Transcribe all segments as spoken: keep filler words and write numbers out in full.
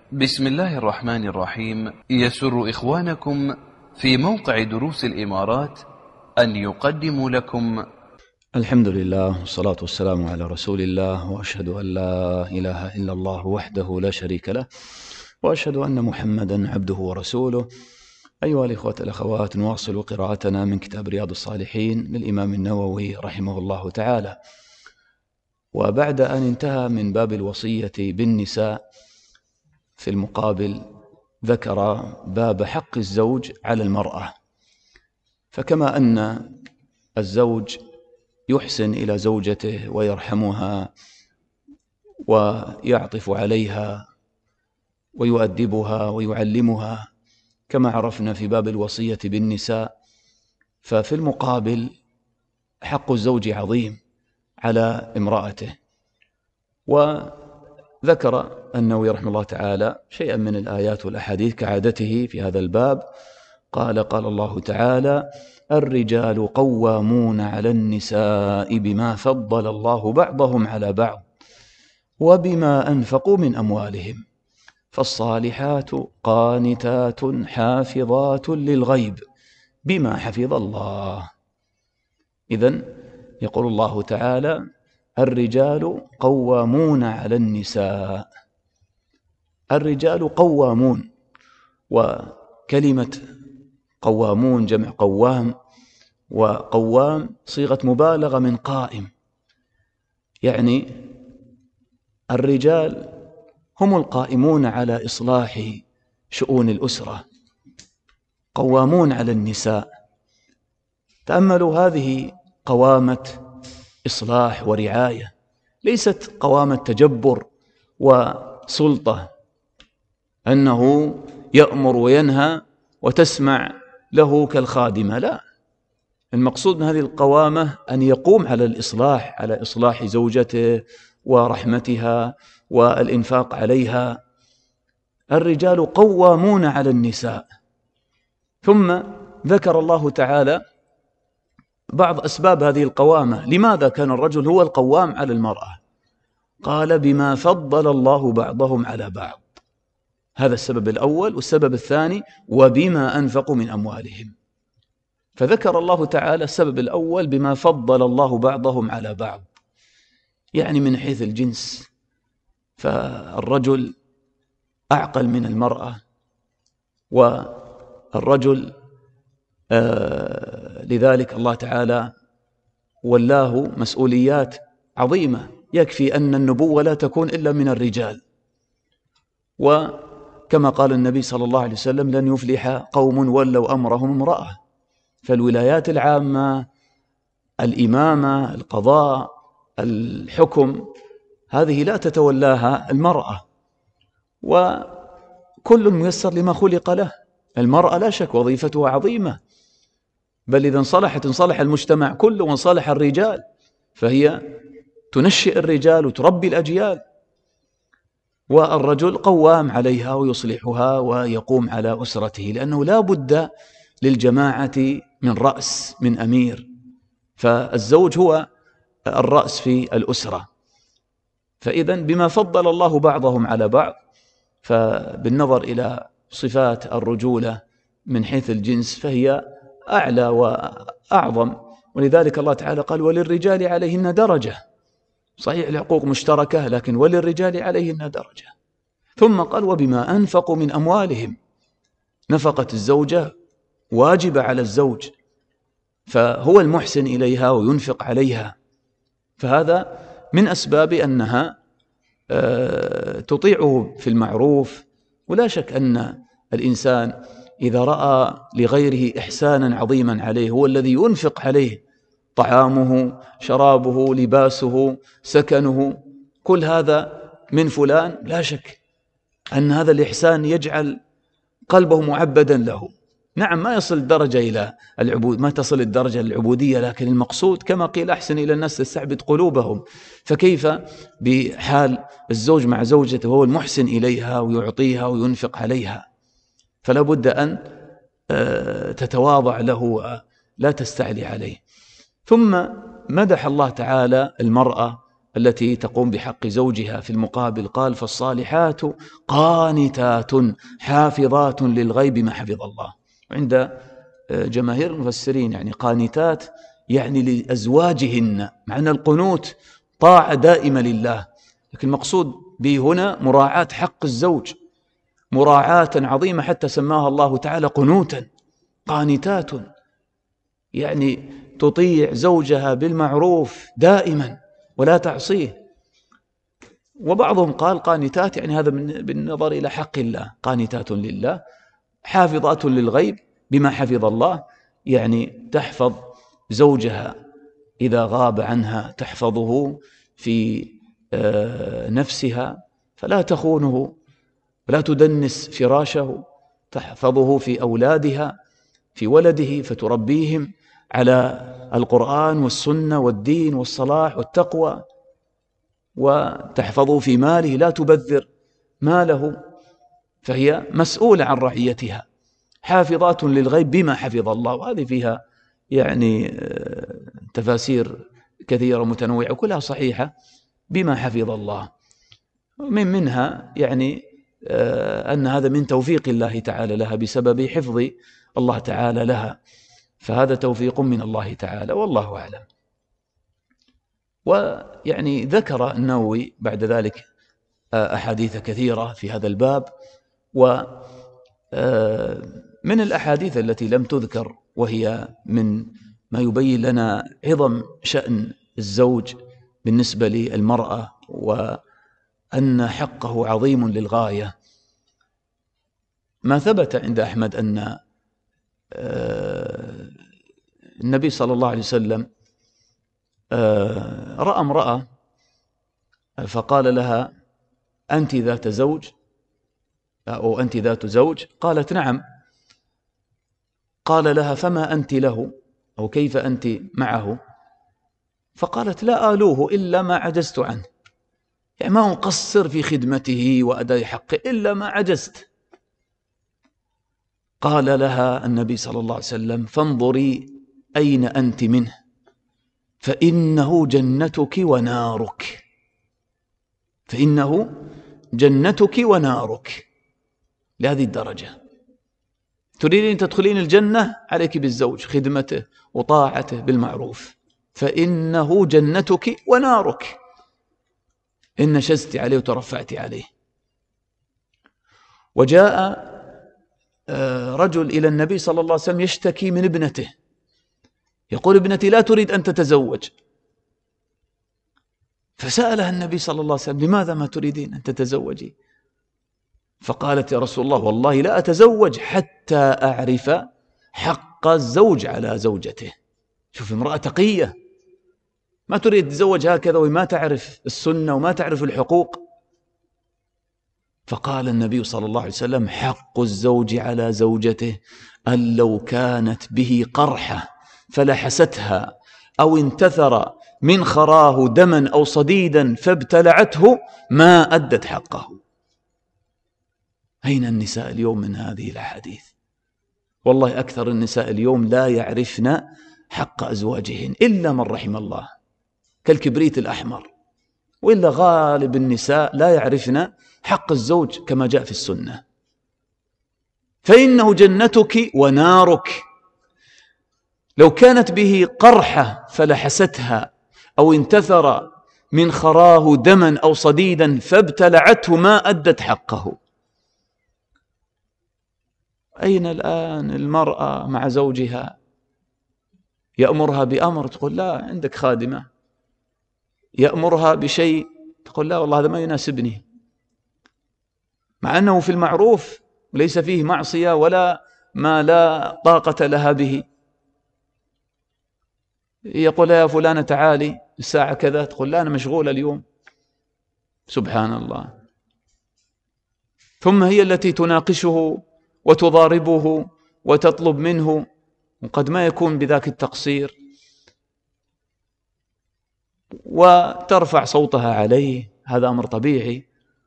بسم الله الرحمن الرحيم. يسر إخوانكم في موقع دروس الإمارات أن يقدموا لكم الحمد لله والصلاة والسلام على رسول الله، وأشهد أن لا إله إلا الله وحده لا شريك له، وأشهد أن محمدا عبده ورسوله. أيها الإخوة الأخوات، نواصل قراءتنا من كتاب رياض الصالحين للإمام النووي رحمه الله تعالى. وبعد أن انتهى من باب الوصية بالنساء، في المقابل ذكر باب حق الزوج على المرأة. فكما أن الزوج يحسن إلى زوجته ويرحمها ويعطف عليها ويؤدبها ويعلمها كما عرفنا في باب الوصية بالنساء، ففي المقابل حق الزوج عظيم على امرأته. وذكر النووي رحمه الله تعالى شيئا من الآيات والأحاديث كعادته في هذا الباب. قال قال الله تعالى: الرجال قوامون على النساء بما فضل الله بعضهم على بعض وبما أنفقوا من أموالهم، فالصالحات قانتات حافظات للغيب بما حفظ الله. إذن يقول الله تعالى: الرجال قوامون على النساء. الرجال قوامون، وكلمة قوامون جمع قوام، وقوام صيغة مبالغة من قائم، يعني الرجال هم القائمون على إصلاح شؤون الأسرة، قوامون على النساء. تأملوا، هذه قوامة إصلاح ورعاية، ليست قوامة تجبر وسلطة، أنه يأمر وينهى وتسمع له كالخادمة. لا، المقصود من هذه القوامة أن يقوم على الإصلاح، على إصلاح زوجته ورحمتها والإنفاق عليها. الرجال قوامون على النساء. ثم ذكر الله تعالى بعض أسباب هذه القوامة. لماذا كان الرجل هو القوام على المرأة؟ قال: بما فضل الله بعضهم على بعض. هذا السبب الأول. والسبب الثاني: وبما أنفقوا من أموالهم. فذكر الله تعالى السبب الأول بما فضل الله بعضهم على بعض، يعني من حيث الجنس، فالرجل أعقل من المرأة، والرجل آه لذلك الله تعالى ولاه مسؤوليات عظيمة. يكفي أن النبوة لا تكون إلا من الرجال. وكما قال النبي صلى الله عليه وسلم: لن يفلح قوم ولوا أمرهم امرأة. فالولايات العامة، الإمامة، القضاء، الحكم، هذه لا تتولاها المرأة، وكل ميسر لما خلق له. المرأة لا شك وظيفتها عظيمة، بل إذا انصلحت انصلح المجتمع كله، وانصلح الرجال، فهي تنشئ الرجال وتربي الأجيال. والرجل قوام عليها ويصلحها ويقوم على أسرته، لأنه لا بد للجماعة من رأس، من أمير. فالزوج هو الرأس في الأسرة. فإذن بما فضل الله بعضهم على بعض، فبالنظر إلى صفات الرجولة من حيث الجنس فهي أعلى وأعظم. ولذلك الله تعالى قال: وللرجال عليهن درجة. صحيح الحقوق مشتركة، لكن وللرجال عليهن درجة. ثم قال: وبما أنفقوا من أموالهم. نفقة الزوجة واجبة على الزوج، فهو المحسن إليها وينفق عليها، فهذا من أسباب أنها تطيعه في المعروف. ولا شك أن الإنسان إذا رأى لغيره إحسانا عظيما عليه، هو الذي ينفق عليه، طعامه، شرابه، لباسه، سكنه، كل هذا من فلان، لا شك أن هذا الإحسان يجعل قلبه معبدا له. نعم، ما يصل الدرجة إلى العبود، ما تصل الدرجة للعبودية، لكن المقصود كما قيل: أحسن إلى الناس تستعبد قلوبهم. فكيف بحال الزوج مع زوجته، هو المحسن إليها ويعطيها وينفق عليها، فلا بد أن تتواضع له ولا تستعلي عليه. ثم مدح الله تعالى المرأة التي تقوم بحق زوجها. في المقابل قال فالصالحات قانتات حافظات للغيب ما حفظ الله. عند جماهير المفسرين يعني قانتات يعني لأزواجهن، معنى القنوت طاعة دائمة لله، لكن المقصود به هنا مراعاة حق الزوج مراعاة عظيمة حتى سماها الله تعالى قنوتا. قانتات يعني تطيع زوجها بالمعروف دائما ولا تعصيه. وبعضهم قال قانتات يعني هذا بالنظر إلى حق الله، قانتات لله حافظات للغيب بما حفظ الله، يعني تحفظ زوجها إذا غاب عنها، تحفظه في نفسها فلا تخونه ولا تدنس فراشه، تحفظه في أولادها في ولده فتربيهم على القرآن والسنة والدين والصلاح والتقوى، وتحفظه في ماله لا تبذر ماله، فهي مسؤولة عن رعيتها حافظات للغيب بما حفظ الله. وهذه فيها يعني تفاسير كثيرة متنوعة وكلها صحيحة بما حفظ الله. من منها يعني أن هذا من توفيق الله تعالى لها بسبب حفظ الله تعالى لها، فهذا توفيق من الله تعالى والله أعلم. ويعني ذكر النووي بعد ذلك أحاديث كثيرة في هذا الباب، ومن الأحاديث التي لم تذكر وهي من ما يبين لنا عظم شأن الزوج بالنسبة للمرأة وأن حقه عظيم للغاية، ما ثبت عند أحمد أن النبي صلى الله عليه وسلم رأى امرأة فقال لها أنت ذات زوج أو أنت ذات زوج؟ قالت نعم. قال لها فما أنت له أو كيف أنت معه؟ فقالت لا آلوه إلا ما عجزت عنه، يعني ما أقصر في خدمته وأداء حقه إلا ما عجزت. قال لها النبي صلى الله عليه وسلم فانظري أين أنت منه فإنه جنتك ونارك، فإنه جنتك ونارك. لهذه الدرجة تريدين تدخلين الجنة عليك بالزوج، خدمته وطاعته بالمعروف، فإنه جنتك ونارك إن نشزت عليه وترفعت عليه. وجاء رجل إلى النبي صلى الله عليه وسلم يشتكي من ابنته، يقول ابنتي لا تريد أن تتزوج. فسألها النبي صلى الله عليه وسلم لماذا ما تريدين أن تتزوجي؟ فقالت يا رسول الله والله لا أتزوج حتى أعرف حق الزوج على زوجته. شوف امرأة تقية ما تريد تتزوج هكذا وما تعرف السنة وما تعرف الحقوق. فقال النبي صلى الله عليه وسلم حق الزوج على زوجته أن لو كانت به قرحة فلحستها أو انتثر من خراه دما أو صديدا فابتلعته ما أدت حقه. أين النساء اليوم من هذه الأحاديث؟ والله أكثر النساء اليوم لا يعرفن حق أزواجهن إلا من رحم الله، كالكبريت الأحمر، وإلا غالب النساء لا يعرفن حق الزوج كما جاء في السنة. فإنه جنتك ونارك، لو كانت به قرحة فلحستها أو انتثر من خراه دما أو صديدا فابتلعته ما أدت حقه. أين الآن المرأة مع زوجها يأمرها بأمر تقول لا عندك خادمة، يأمرها بشيء تقول لا والله هذا ما يناسبني، مع أنه في المعروف ليس فيه معصية ولا ما لا طاقة لها به. يقول يا فلانة تعالي الساعة كذا، تقول لا أنا مشغولة اليوم. سبحان الله. ثم هي التي تناقشه وتضاربه وتطلب منه وقد ما يكون بذاك التقصير، وترفع صوتها عليه، هذا أمر طبيعي،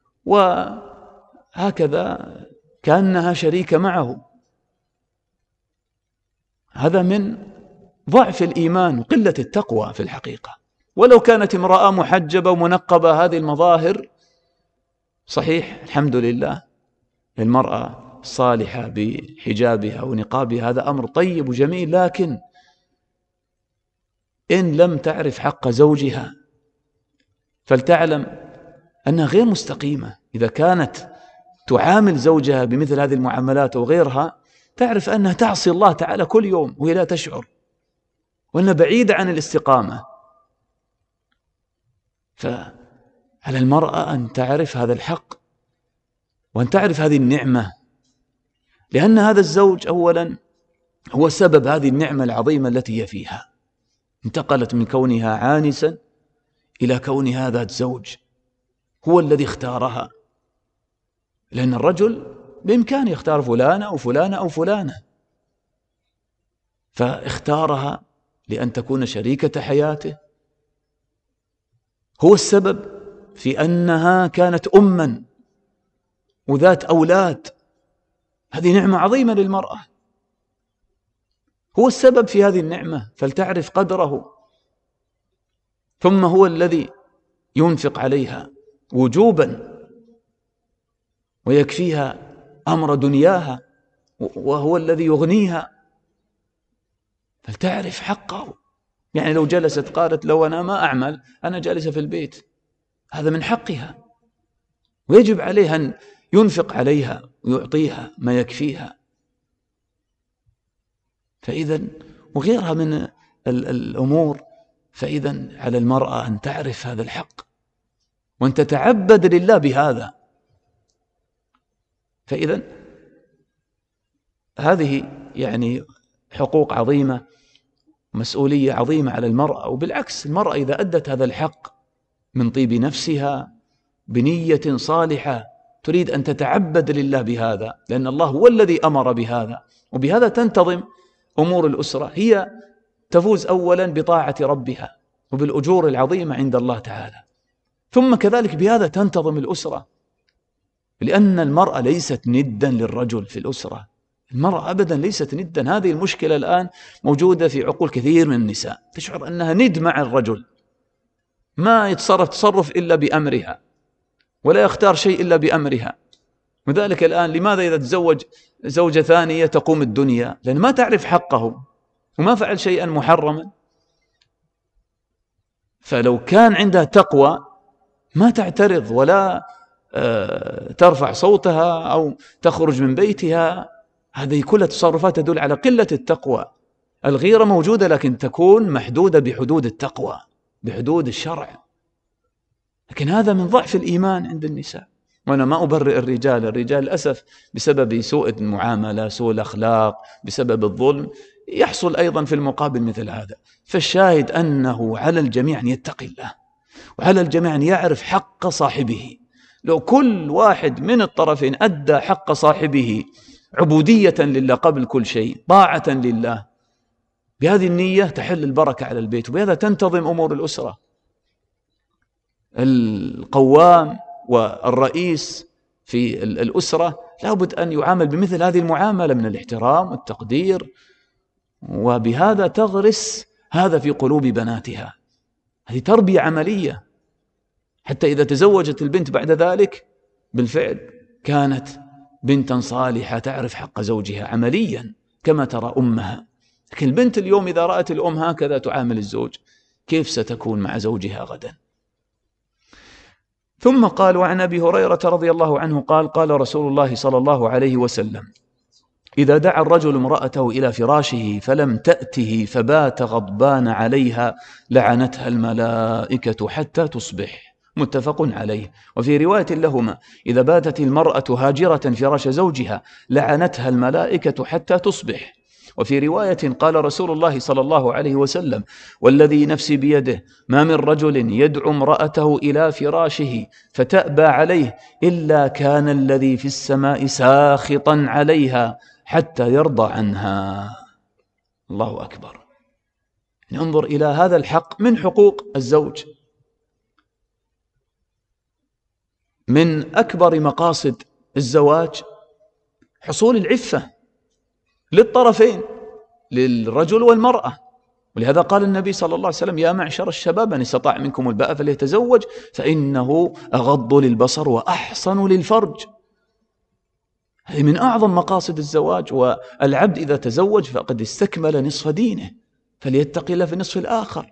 وهكذا كأنها شريكة معه. هذا من ضعف الإيمان وقلة التقوى في الحقيقة. ولو كانت امرأة محجبة ومنقبة، هذه المظاهر صحيح الحمد لله، المرأة الصالحة بحجابها ونقابها هذا أمر طيب وجميل، لكن إن لم تعرف حق زوجها فلتعلم أنها غير مستقيمة. إذا كانت تعامل زوجها بمثل هذه المعاملات وغيرها، تعرف أنها تعصي الله تعالى كل يوم وهي لا تشعر، وأنها بعيدة عن الاستقامة. فعلى المرأة أن تعرف هذا الحق وأن تعرف هذه النعمة، لأن هذا الزوج أولا هو سبب هذه النعمة العظيمة التي هي فيها، انتقلت من كونها عانسا إلى كونها ذات زوج، هو الذي اختارها، لأن الرجل بإمكانه يختار فلانة أو فلانة أو فلانة، فاختارها لأن تكون شريكة حياته، هو السبب في أنها كانت أما وذات أولاد، هذه نعمة عظيمة للمرأة، هو السبب في هذه النعمة، فلتعرف قدره. ثم هو الذي ينفق عليها وجوبا ويكفيها أمر دنياها، وهو الذي يغنيها، فلتعرف حقه. يعني لو جلست قالت لو أنا ما أعمل، أنا جالسة في البيت، هذا من حقها، ويجب عليها أن ينفق عليها ويعطيها ما يكفيها. فإذا وغيرها من الأمور، فإذا على المرأة أن تعرف هذا الحق وأن تتعبد لله بهذا. فإذا هذه يعني حقوق عظيمة، مسؤولية عظيمة على المرأة. وبالعكس المرأة إذا أدت هذا الحق من طيب نفسها بنية صالحة تريد أن تتعبد لله بهذا، لأن الله هو الذي أمر بهذا، وبهذا تنتظم أمور الأسرة، هي تفوز أولا بطاعة ربها وبالأجور العظيمة عند الله تعالى، ثم كذلك بهذا تنتظم الأسرة، لأن المرأة ليست ندا للرجل في الأسرة، المرأة أبدا ليست ندا. هذه المشكلة الآن موجودة في عقول كثير من النساء، تشعر أنها ند مع الرجل، ما يتصرف تصرف إلا بأمرها، ولا يختار شيء إلا بأمرها. وذلك الآن لماذا إذا تزوج زوجة ثانية تقوم الدنيا؟ لأن ما تعرف حقه وما فعل شيئا محرما. فلو كان عندها تقوى ما تعترض ولا ترفع صوتها أو تخرج من بيتها، هذه كلها تصرفات تدل على قلة التقوى. الغيرة موجودة لكن تكون محدودة بحدود التقوى، بحدود الشرع، لكن هذا من ضعف الإيمان عند النساء. وأنا ما أبرئ الرجال، الرجال للأسف بسبب سوء المعاملة، سوء الأخلاق، بسبب الظلم يحصل أيضا في المقابل مثل هذا. فالشاهد أنه على الجميع أن يتقي الله، وعلى الجميع أن يعرف حق صاحبه. لو كل واحد من الطرفين أدى حق صاحبه عبودية لله قبل كل شيء، طاعة لله، بهذه النية تحل البركة على البيت، وبهذا تنتظم أمور الأسرة. القوام والرئيس في الأسرة لابد أن يعامل بمثل هذه المعاملة من الاحترام والتقدير، وبهذا تغرس هذا في قلوب بناتها. هذه تربية عملية، حتى إذا تزوجت البنت بعد ذلك بالفعل كانت بنتا صالحة تعرف حق زوجها عمليا كما ترى أمها. لكن البنت اليوم إذا رأت الأم هكذا تعامل الزوج، كيف ستكون مع زوجها غدا؟ ثم قال: وعن أبي هريرة رضي الله عنه قال: قال رسول الله صلى الله عليه وسلم: إذا دعا الرجل امرأته إلى فراشه فلم تأته فبات غضبان عليها لعنتها الملائكة حتى تصبح. متفق عليه. وفي رواية لهما: إذا باتت المرأة هاجرة فراش زوجها لعنتها الملائكة حتى تصبح. وفي رواية قال رسول الله صلى الله عليه وسلم: والذي نفسي بيده ما من رجل يدعو امرأته إلى فراشه فتأبى عليه إلا كان الذي في السماء ساخطا عليها حتى يرضى عنها. الله أكبر. ننظر إلى هذا الحق من حقوق الزوج. من أكبر مقاصد الزواج حصول العفة للطرفين، للرجل والمرأة، ولهذا قال النبي صلى الله عليه وسلم: يا معشر الشباب من استطاع منكم الباءة فليتزوج فإنه أغض للبصر وأحصن للفرج. هذه من أعظم مقاصد الزواج، والعبد إذا تزوج فقد استكمل نصف دينه، فليتق الله في النصف الآخر.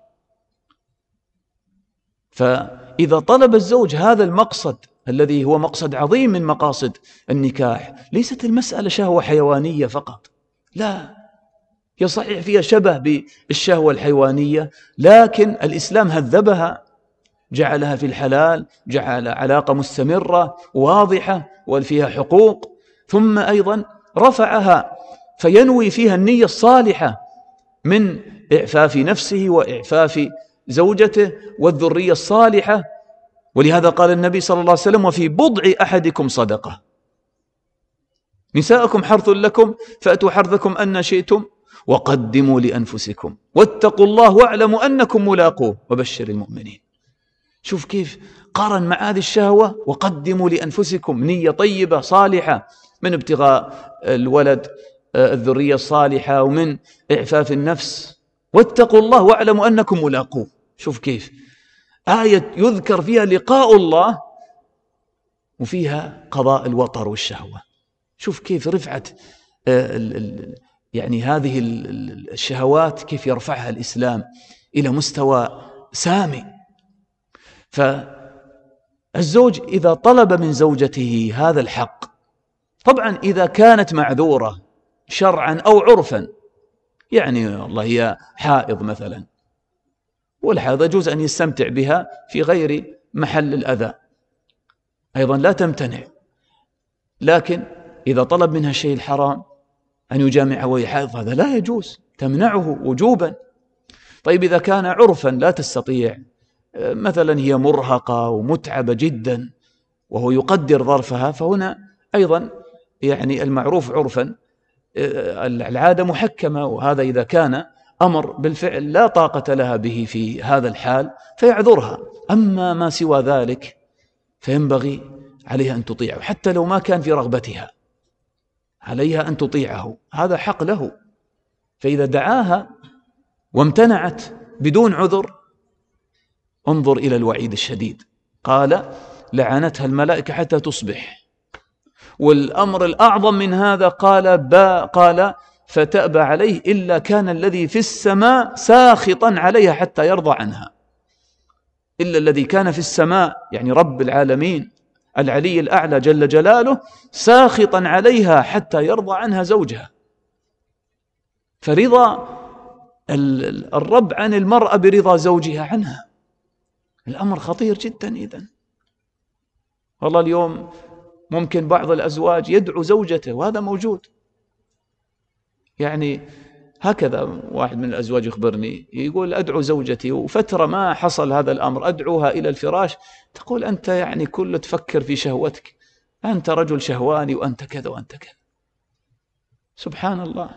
فإذا طلب الزوج هذا المقصد الذي هو مقصد عظيم من مقاصد النكاح، ليست المسألة شهوة حيوانية فقط، لا، هي صحيح فيها شبه بالشهوة الحيوانية، لكن الإسلام هذبها، جعلها في الحلال، جعل علاقة مستمرة واضحة وفيها حقوق، ثم أيضا رفعها فينوي فيها النية الصالحة من إعفاف نفسه وإعفاف زوجته والذرية الصالحة. ولهذا قال النبي صلى الله عليه وسلم: وفي بضع أحدكم صدقة. نساءكم حرث لكم فأتوا حرثكم أن شئتم وقدموا لأنفسكم واتقوا الله واعلموا أنكم ملاقوه وبشر المؤمنين. شوف كيف قارن مع هذه الشهوة: وقدموا لأنفسكم، نية طيبة صالحة من ابتغاء الولد، الذرية الصالحة، ومن إعفاف النفس، واتقوا الله واعلموا أنكم ملاقوه. شوف كيف آية يذكر فيها لقاء الله وفيها قضاء الوطر والشهوة. شوف كيف رفعت يعني هذه الشهوات، كيف يرفعها الإسلام إلى مستوى سامي. فالزوج إذا طلب من زوجته هذا الحق، طبعا إذا كانت معذورة شرعا أو عرفا، يعني والله هي حائض مثلا، والحائض يجوز أن يستمتع بها في غير محل الأذى، أيضا لا تمتنع. لكن إذا طلب منها الشيء الحرام أن يجامعها وهي حائض، هذا لا يجوز، تمنعه وجوبا. طيب إذا كان عرفا لا تستطيع، مثلا هي مرهقة ومتعبة جدا وهو يقدر ظرفها، فهنا أيضا يعني المعروف عرفا العادة محكمة، وهذا إذا كان أمر بالفعل لا طاقة لها به في هذا الحال فيعذرها. أما ما سوى ذلك فينبغي عليها أن تطيعه، حتى لو ما كان في رغبتها عليها أن تطيعه، هذا حق له. فإذا دعاها وامتنعت بدون عذر، انظر إلى الوعيد الشديد، قال: لعنتها الملائكة حتى تصبح. والأمر الأعظم من هذا قال با قال فتأبى عليه إلا كان الذي في السماء ساخطا عليها حتى يرضى عنها. إلا الذي كان في السماء، يعني رب العالمين العلي الأعلى جل جلاله، ساخطا عليها حتى يرضى عنها زوجها. فرضا الرب عن المرأة برضا زوجها عنها، الأمر خطير جدا. إذن والله اليوم ممكن بعض الأزواج يدعو زوجته، وهذا موجود. يعني هكذا واحد من الأزواج يخبرني يقول: أدعو زوجتي، وفترة ما حصل هذا الأمر، أدعوها إلى الفراش، تقول: أنت يعني كله تفكر في شهوتك، أنت رجل شهواني وأنت كذا وأنت كذا. سبحان الله.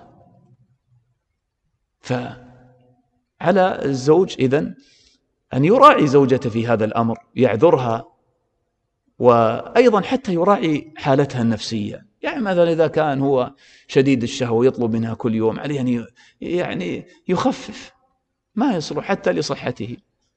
فعلى الزوج إذن أن يراعي زوجته في هذا الأمر، يعذرها، وأيضا حتى يراعي حالتها النفسية. يعني مثلا إذا كان هو شديد الشهوة يطلب منها كل يوم، عليه أن يعني يخفف، ما يصلح حتى لصحته.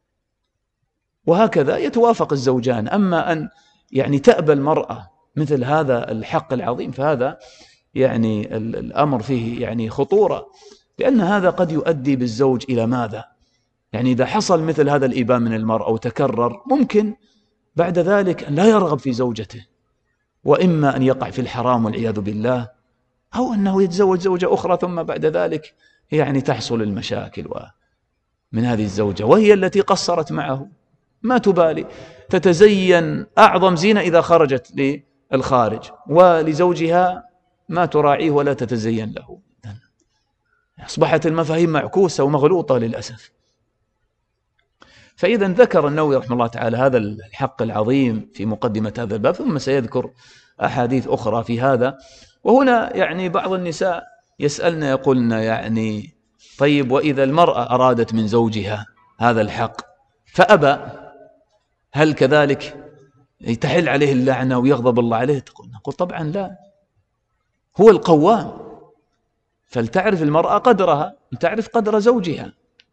وهكذا يتوافق الزوجان. أما أن يعني تأبى المرأة مثل هذا الحق العظيم، فهذا يعني الأمر فيه يعني خطورة، لأن هذا قد يؤدي بالزوج إلى ماذا؟ يعني إذا حصل مثل هذا الإباء من المرأة وتكرر، ممكن بعد ذلك أن لا يرغب في زوجته، وإما أن يقع في الحرام والعياذ بالله، أو أنه يتزوج زوجة أخرى ثم بعد ذلك يعني تحصل المشاكل من هذه الزوجة، وهي التي قصرت معه، ما تبالي، تتزين أعظم زينة إذا خرجت للخارج، ولزوجها ما تراعيه ولا تتزين له. أصبحت المفاهيم معكوسة ومغلوطة للأسف. فإذا ذكر النووي رحمه الله تعالى هذا الحق العظيم في مقدمة هذا الباب، ثم سيذكر أحاديث أخرى في هذا. وهنا يعني بعض النساء يسألنا يقولن يعني: طيب وإذا المرأة أرادت من زوجها هذا الحق فأبى، هل كذلك تحل عليه اللعنة ويغضب الله عليه؟ نقول طبعا لا، هو القوام، فلتعرف المرأة قدرها، تعرف قدر زوجها.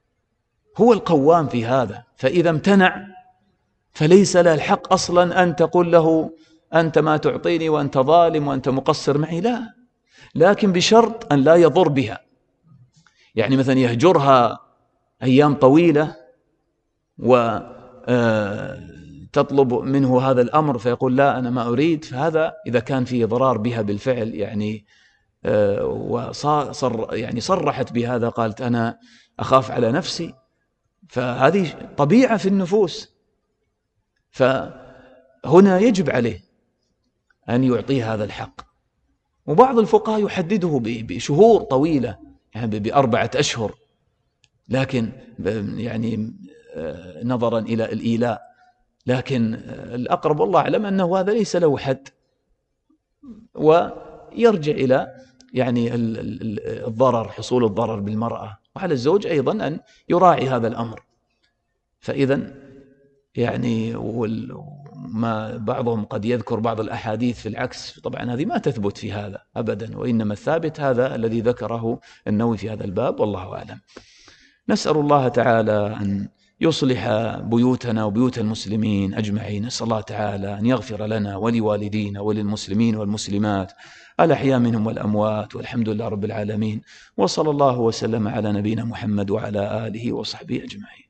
هو القوام في هذا. فإذا امتنع فليس له الحق أصلا أن تقول له أنت ما تعطيني وأنت ظالم وأنت مقصر معي، لا، لكن بشرط أن لا يضر بها. يعني مثلا يهجرها أيام طويلة وتطلب منه هذا الأمر فيقول لا أنا ما أريد، فهذا إذا كان فيه ضرار بها بالفعل يعني وصر يعني صرحت بهذا، قالت أنا أخاف على نفسي، فهذه طبيعة في النفوس، فهنا يجب عليه أن يعطيه هذا الحق. وبعض الفقهاء يحدده بشهور طويلة، يعني بأربعة أشهر، لكن يعني نظرا إلى الإيلاء، لكن الأقرب والله أعلم أنه هذا ليس له حد، ويرجع إلى يعني الضرر، حصول الضرر بالمرأة، وعلى الزوج أيضا أن يراعي هذا الأمر. فإذا يعني ما بعضهم قد يذكر بعض الأحاديث في العكس، طبعا هذه ما تثبت في هذا أبدا، وإنما الثابت هذا الذي ذكره النووي في هذا الباب، والله أعلم. نسأل الله تعالى أن يصلح بيوتنا وبيوت المسلمين أجمعين. نسأل الله تعالى أن يغفر لنا ولوالدينا وللمسلمين والمسلمات الأحياء منهم والأموات، والحمد لله رب العالمين، وصلى الله وسلم على نبينا محمد وعلى آله وصحبه أجمعين.